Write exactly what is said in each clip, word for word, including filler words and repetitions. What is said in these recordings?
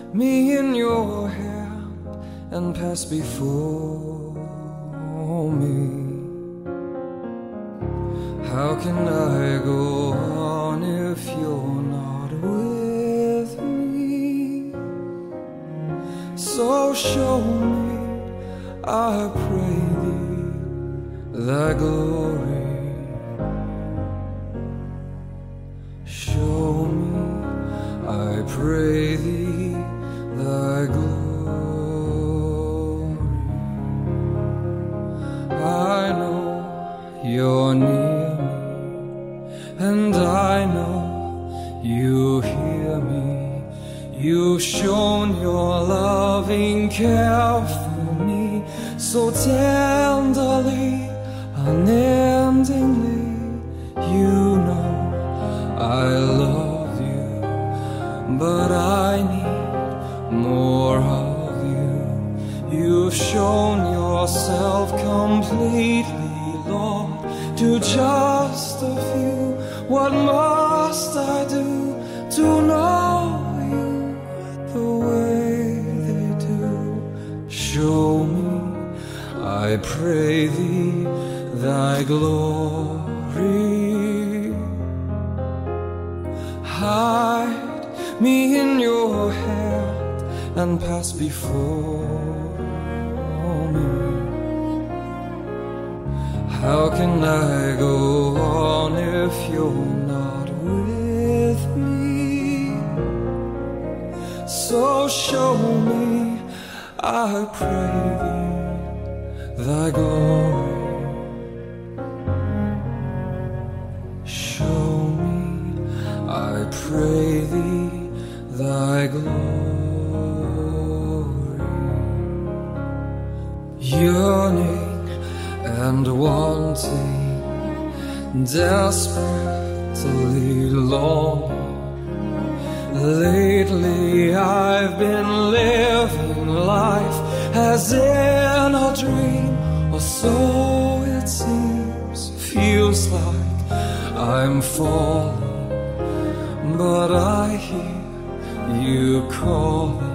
me in your hand and pass before me. How can I go on if you're not with me? So show me, I pray thee, thy glory. Show me, I pray thee, thy glory. I know you're near me, and I know you hear me. You've shown your loving care for me so tenderly, unendingly. You know I love you, but I need more of you. You've shown yourself completely, Lord, to just a few. What must I do to know you the way they do? Show me, I pray thee, thy glory. Hide me in your hand and pass before me. How can I go on if you're not with me? So show me, I pray thee, thy glory. Show me, I pray thee, thy glory. Yearning and wanting, desperately longing. Lately I've been living life as in a dream, or so it seems. Feels like I'm falling, but I hear you calling.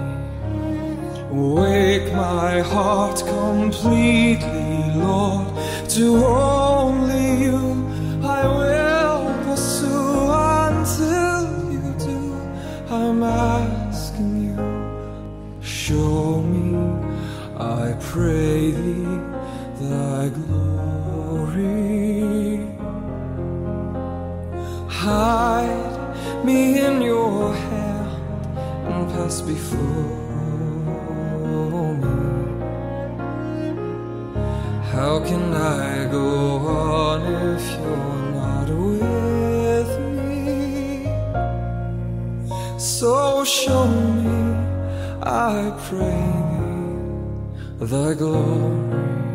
Wake my heart completely, Lord, to only you I will pursue. Until you do, I'm asking you, show me, I pray thee, thy glory. Hide me in your hand and pass before me. How can I go on if you're not with me? So show me, I pray thee, thy glory.